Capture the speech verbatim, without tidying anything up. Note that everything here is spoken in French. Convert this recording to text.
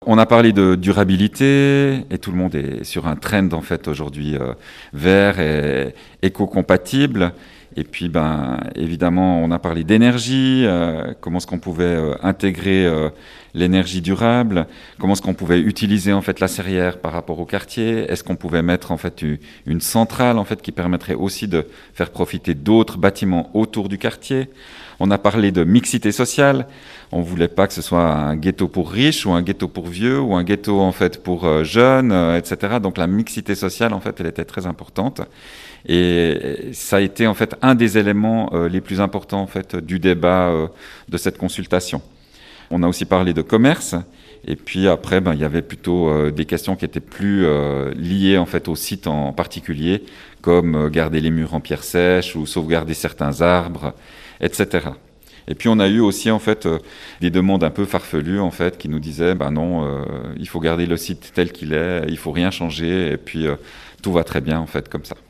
On a parlé de durabilité et tout le monde est sur un trend en fait aujourd'hui euh, vert et éco-compatible. Et puis ben évidemment on a parlé d'énergie, euh, comment est-ce qu'on pouvait euh, intégrer euh, l'énergie durable, comment est-ce qu'on pouvait utiliser en fait la serrière par rapport au quartier, est-ce qu'on pouvait mettre en fait une, une centrale en fait qui permettrait aussi de faire profiter d'autres bâtiments autour du quartier. On a parlé de mixité sociale. On ne voulait pas que ce soit un ghetto pour riches ou un ghetto pour vieux ou un ghetto en fait pour euh, jeunes, euh, et cetera. Donc la mixité sociale en fait, elle était très importante. Et ça a été en fait un des éléments euh, les plus importants en fait du débat euh, de cette consultation. On a aussi parlé de commerce. Et puis après, ben, il y avait plutôt euh, des questions qui étaient plus euh, liées en fait au site en particulier, comme euh, garder les murs en pierre sèche ou sauvegarder certains arbres, et cetera. Et puis on a eu aussi en fait euh, des demandes un peu farfelues en fait qui nous disaient ben non, euh, il faut garder le site tel qu'il est, il faut rien changer et puis euh, tout va très bien en fait comme ça.